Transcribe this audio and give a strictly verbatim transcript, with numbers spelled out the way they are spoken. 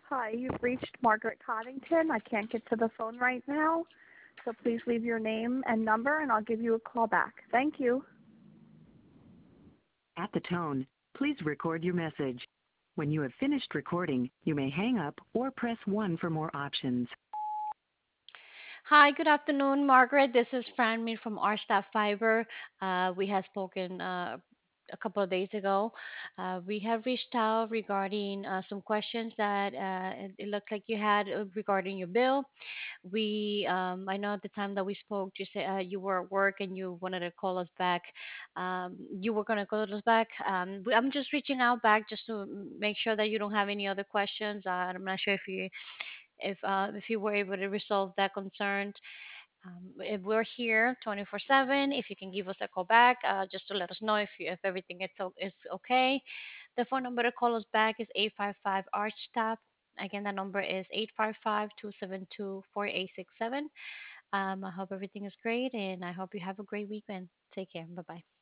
Hi, you've reached Margaret Coddington. I can't get to the phone right now, so please leave your name and number and I'll give you a call back. Thank you. At the tone, please record your message. When you have finished recording, you may hang up or press one for more options. Hi, good afternoon, Margaret. This is Fran Min from R Staff Fiber. Uh, we have spoken uh, a couple of days ago. Uh, we have reached out regarding uh, some questions that uh, it, it looked like you had uh, regarding your bill. We, um, I know at the time that we spoke, you said uh, you were at work and you wanted to call us back. Um, you were going to call us back. Um, we- I'm just reaching out back just to make sure that you don't have any other questions. Uh, I'm not sure if you if uh, if you were able to resolve that concern. Um, if we're here twenty-four seven, if you can give us a call back, uh, just to let us know if you, if everything is, o- is okay. The phone number to call us back is eight five five arch tap. Again, the number is eight five five, two seven two, four eight six seven. Um, I hope everything is great and I hope you have a great weekend. Take care. Bye bye.